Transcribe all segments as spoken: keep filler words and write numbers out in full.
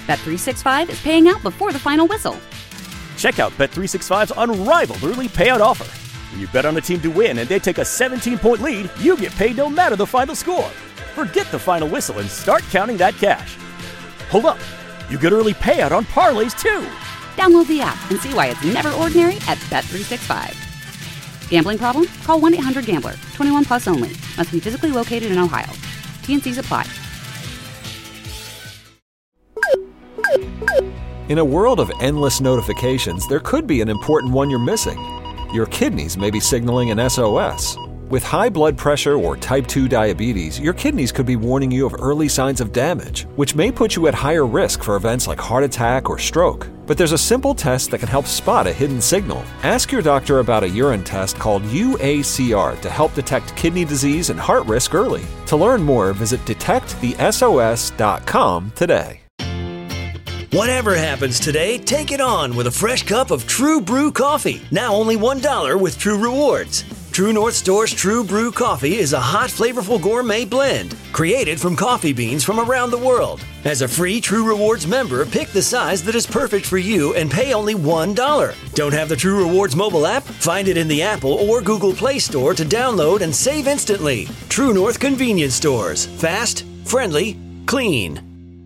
Bet three sixty-five is paying out before the final whistle. Check out Bet three sixty-five's unrivaled early payout offer. When you bet on a team to win and they take a seventeen-point lead, you get paid no matter the final score. Forget the final whistle and start counting that cash. Hold up. You get early payout on parlays, too. Download the app and see why it's never ordinary at Bet three sixty-five. Gambling problem? Call one eight hundred gambler. twenty-one plus only. Must be physically located in Ohio. T N Cs apply. In a world of endless notifications, there could be an important one you're missing. Your kidneys may be signaling an S O S. With high blood pressure or type two diabetes, your kidneys could be warning you of early signs of damage, which may put you at higher risk for events like heart attack or stroke. But there's a simple test that can help spot a hidden signal. Ask your doctor about a urine test called U A C R to help detect kidney disease and heart risk early. To learn more, visit detect the S O S dot com today. Whatever happens today, take it on with a fresh cup of True Brew coffee. Now only one dollar with True Rewards. True North Store's True Brew coffee is a hot, flavorful gourmet blend created from coffee beans from around the world. As a free True Rewards member, pick the size that is perfect for you and pay only one dollar. Don't have the True Rewards mobile app? Find it in the Apple or Google Play Store to download and save instantly. True North Convenience Stores. Fast, friendly, clean.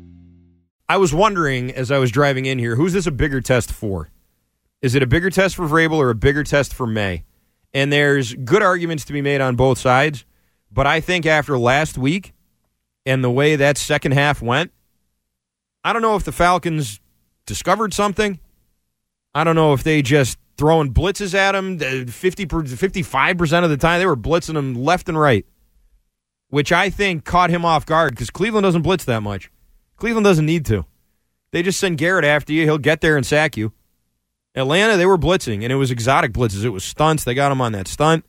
I was wondering as I was driving in here, who's this a bigger test for? Is it a bigger test for Vrabel or a bigger test for May? And there's good arguments to be made on both sides, but I think after last week and the way that second half went, I don't know if the Falcons discovered something. I don't know if they just throwing blitzes at him fifty, fifty-five percent of the time. They were blitzing him left and right, which I think caught him off guard because Cleveland doesn't blitz that much. Cleveland doesn't need to. They just send Garrett after you. He'll get there and sack you. Atlanta, they were blitzing, and it was exotic blitzes. It was stunts. They got him on that stunt.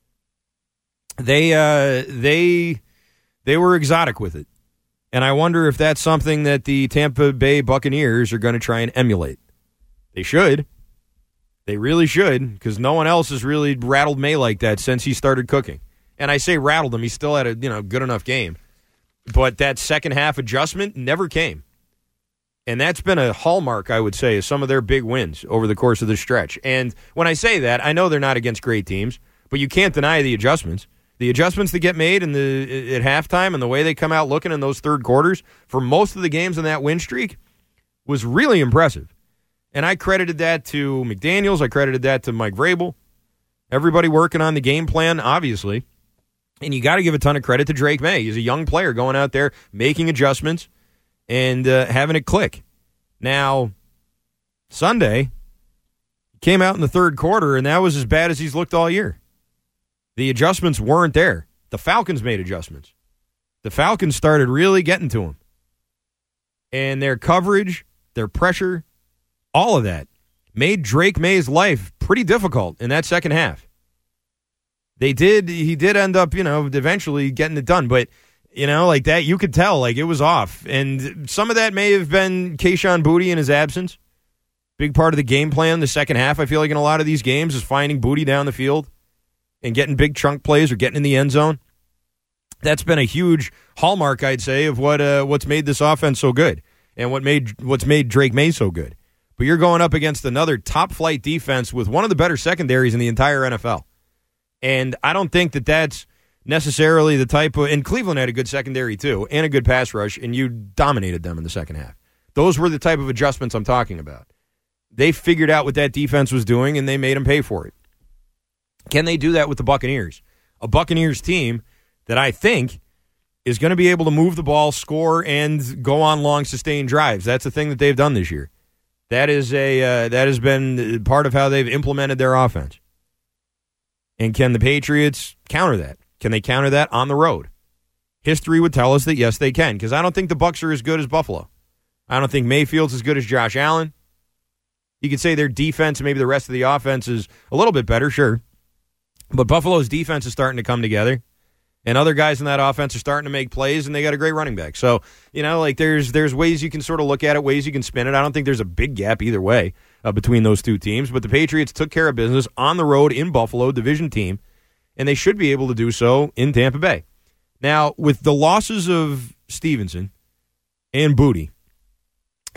They uh, they they were exotic with it. And I wonder if that's something that the Tampa Bay Buccaneers are going to try and emulate. They should. They really should, because no one else has really rattled May like that since he started cooking. And I say rattled him. He still had a you know good enough game. But that second half adjustment never came. And that's been a hallmark, I would say, of some of their big wins over the course of this stretch. And when I say that, I know they're not against great teams, but you can't deny the adjustments. The adjustments that get made in the at halftime and the way they come out looking in those third quarters for most of the games in that win streak was really impressive. And I credited that to McDaniels. I credited that to Mike Vrabel. Everybody working on the game plan, obviously. And you got to give a ton of credit to Drake May. He's a young player going out there, making adjustments, and uh, having it click. Now, Sunday, he came out in the third quarter, and that was as bad as he's looked all year. The adjustments weren't there. The Falcons made adjustments. The Falcons started really getting to him. And their coverage, their pressure, all of that made Drake May's life pretty difficult in that second half. They did, he did end up, you know, eventually getting it done, but you know, like that, you could tell, like, it was off. And some of that may have been Kayshon Boutte in his absence. Big part of the game plan the second half, I feel like, in a lot of these games is finding Boutte down the field and getting big chunk plays or getting in the end zone. That's been a huge hallmark, I'd say, of what uh, what's made this offense so good and what made what's made Drake May so good. But you're going up against another top-flight defense with one of the better secondaries in the entire N F L. And I don't think that that's necessarily the type of, and Cleveland had a good secondary too, and a good pass rush, and you dominated them in the second half. Those were the type of adjustments I'm talking about. They figured out what that defense was doing, and they made them pay for it. Can they do that with the Buccaneers? A Buccaneers team that I think is going to be able to move the ball, score, and go on long, sustained drives. That's the thing that they've done this year. That is a uh, that has been part of how they've implemented their offense. And can the Patriots counter that? Can they counter that on the road? History would tell us that, yes, they can, because I don't think the Bucs are as good as Buffalo. I don't think Mayfield's as good as Josh Allen. You could say their defense and maybe the rest of the offense is a little bit better, sure. But Buffalo's defense is starting to come together, and other guys in that offense are starting to make plays, and they got a great running back. So, you know, like there's there's ways you can sort of look at it, ways you can spin it. I don't think there's a big gap either way uh, between those two teams, but the Patriots took care of business on the road in Buffalo, division team, and they should be able to do so in Tampa Bay. Now, with the losses of Stevenson and Boutte,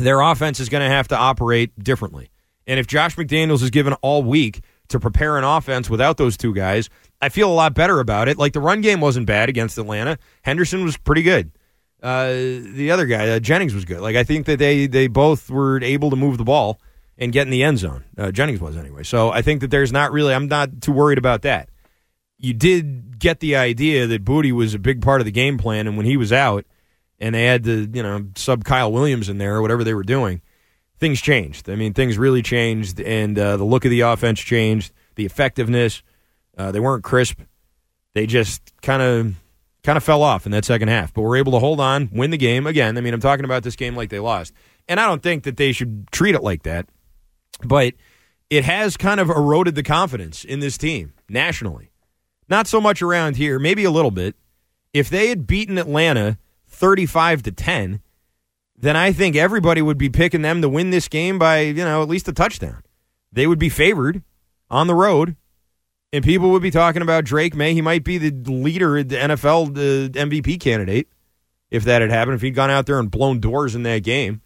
their offense is going to have to operate differently. And if Josh McDaniels is given all week to prepare an offense without those two guys, I feel a lot better about it. Like, the run game wasn't bad against Atlanta. Henderson was pretty good. Uh, the other guy, uh, Jennings, was good. Like, I think that they, they both were able to move the ball and get in the end zone. Uh, Jennings was anyway. So I think that there's not really, I'm not too worried about that. You did get the idea that Booty was a big part of the game plan, and when he was out and they had to, you know, sub Kyle Williams in there or whatever they were doing, things changed. I mean, things really changed, and uh, the look of the offense changed, the effectiveness. Uh, they weren't crisp. They just kind of kind of fell off in that second half. But we're able to hold on, win the game. Again, I mean, I'm talking about this game like they lost. And I don't think that they should treat it like that. But it has kind of eroded the confidence in this team nationally. Not so much around here, maybe a little bit. If they had beaten Atlanta thirty-five to ten, then I think everybody would be picking them to win this game by, you know, at least a touchdown. They would be favored on the road, and people would be talking about Drake May. He might be the leader, the N F L the M V P candidate, if that had happened, if he'd gone out there and blown doors in that game.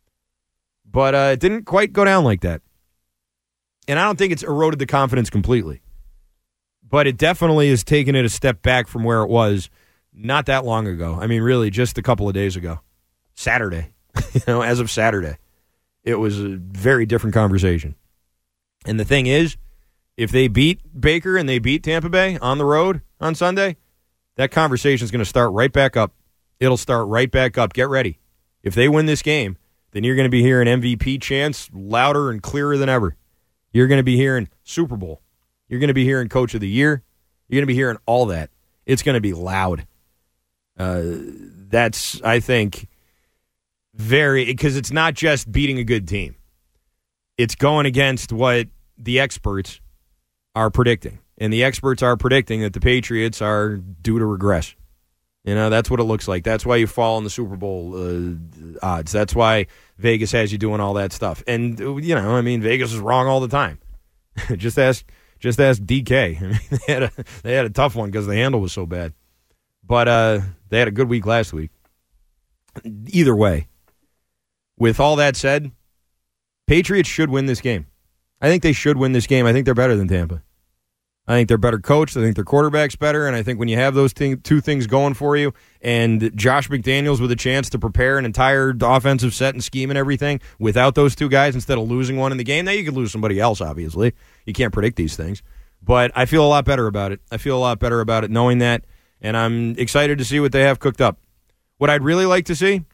But uh, it didn't quite go down like that. And I don't think it's eroded the confidence completely. But it definitely has taken it a step back from where it was not that long ago. I mean, really, just a couple of days ago. Saturday. you know, as of Saturday. It was a very different conversation. And the thing is, if they beat Baker and they beat Tampa Bay on the road on Sunday, that conversation is going to start right back up. It'll start right back up. Get ready. If they win this game, then you're going to be hearing M V P chants louder and clearer than ever. You're going to be hearing Super Bowl. You're going to be hearing Coach of the Year. You're going to be hearing all that. It's going to be loud. Uh, that's, I think, very, because it's not just beating a good team. It's going against what the experts are predicting. And the experts are predicting that the Patriots are due to regress. You know, that's what it looks like. That's why you fall in the Super Bowl uh, odds. That's why Vegas has you doing all that stuff. And, you know, I mean, Vegas is wrong all the time. just ask just ask D K. I mean, they had a, they had a tough one because the handle was so bad. But uh, they had a good week last week. Either way, with all that said, Patriots should win this game. I think they should win this game. I think they're better than Tampa. I think they're better coached. I think their quarterback's better. And I think when you have those thing, two things going for you, and Josh McDaniels with a chance to prepare an entire offensive set and scheme and everything without those two guys instead of losing one in the game, now you could lose somebody else, obviously. You can't predict these things. But I feel a lot better about it. I feel a lot better about it knowing that. And I'm excited to see what they have cooked up. What I'd really like to see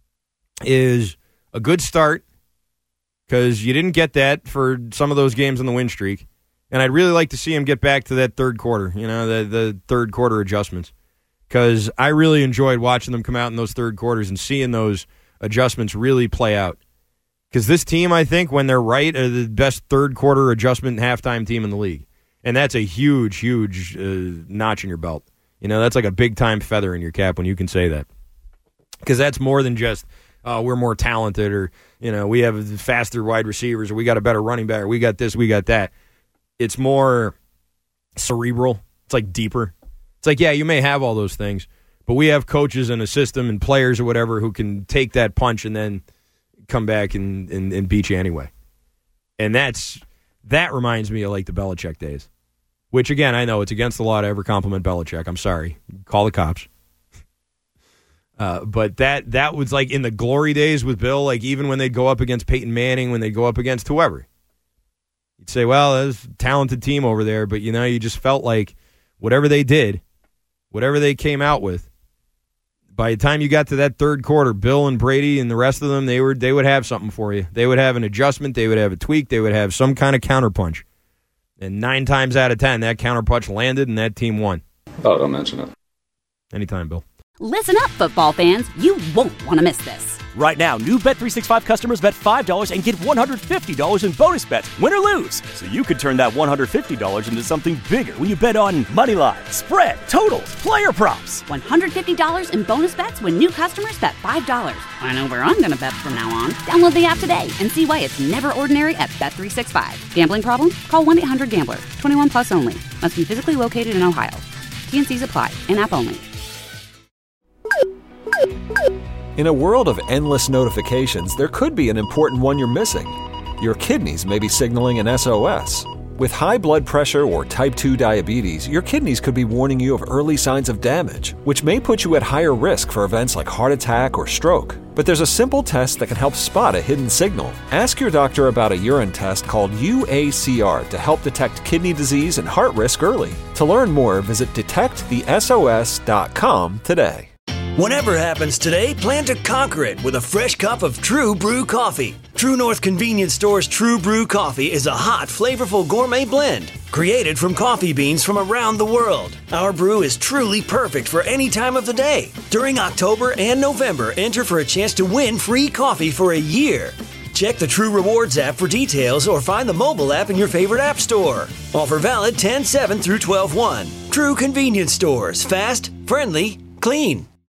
is a good start, because you didn't get that for some of those games on the win streak. And I'd really like to see him get back to that third quarter, you know, the, the third quarter adjustments. Because I really enjoyed watching them come out in those third quarters and seeing those adjustments really play out. Because this team, I think, when they're right, are the best third quarter adjustment halftime team in the league. And that's a huge, huge uh, notch in your belt. You know, that's like a big-time feather in your cap when you can say that. Because that's more than just, uh, we're more talented, or, you know, we have faster wide receivers, or we got a better running back, or we got this, we got that. It's more cerebral. It's like deeper. It's like, yeah, you may have all those things, but we have coaches and a system and players or whatever who can take that punch and then come back and, and, and beat you anyway. And that's that reminds me of like the Belichick days, which, again, I know it's against the law to ever compliment Belichick. I'm sorry. Call the cops. Uh, but that that was like in the glory days with Bill, like even when they'd go up against Peyton Manning, when they'd go up against whoever. You'd say, well, there's a talented team over there, but, you know, you just felt like whatever they did, whatever they came out with, by the time you got to that third quarter, Bill and Brady and the rest of them, they were they would have something for you. They would have an adjustment. They would have a tweak. They would have some kind of counterpunch. And nine times out of ten, that counterpunch landed and that team won. Oh, don't mention it. Anytime, Bill. Listen up, football fans. You won't want to miss this. Right now, new Bet three sixty-five customers bet five dollars and get one hundred fifty dollars in bonus bets, win or lose. So you could turn that one hundred fifty dollars into something bigger when you bet on money line, spread, totals, player props. one hundred fifty dollars in bonus bets when new customers bet five dollars. I know where I'm going to bet from now on. Download the app today and see why it's never ordinary at Bet three sixty-five. Gambling problem? Call one eight hundred gambler. twenty-one plus only. Must be physically located in Ohio. T and C's apply. In-app only. In a world of endless notifications, there could be an important one you're missing. Your kidneys may be signaling an S O S. With high blood pressure or type two diabetes, your kidneys could be warning you of early signs of damage, which may put you at higher risk for events like heart attack or stroke. But there's a simple test that can help spot a hidden signal. Ask your doctor about a urine test called U A C R to help detect kidney disease and heart risk early. To learn more, visit detect the S O S dot com today. Whatever happens today, plan to conquer it with a fresh cup of True Brew coffee. True North Convenience Store's True Brew coffee is a hot, flavorful gourmet blend created from coffee beans from around the world. Our brew is truly perfect for any time of the day. During October and November, enter for a chance to win free coffee for a year. Check the True Rewards app for details or find the mobile app in your favorite app store. Offer valid ten seven through twelve one. True Convenience Stores. Fast, friendly, clean.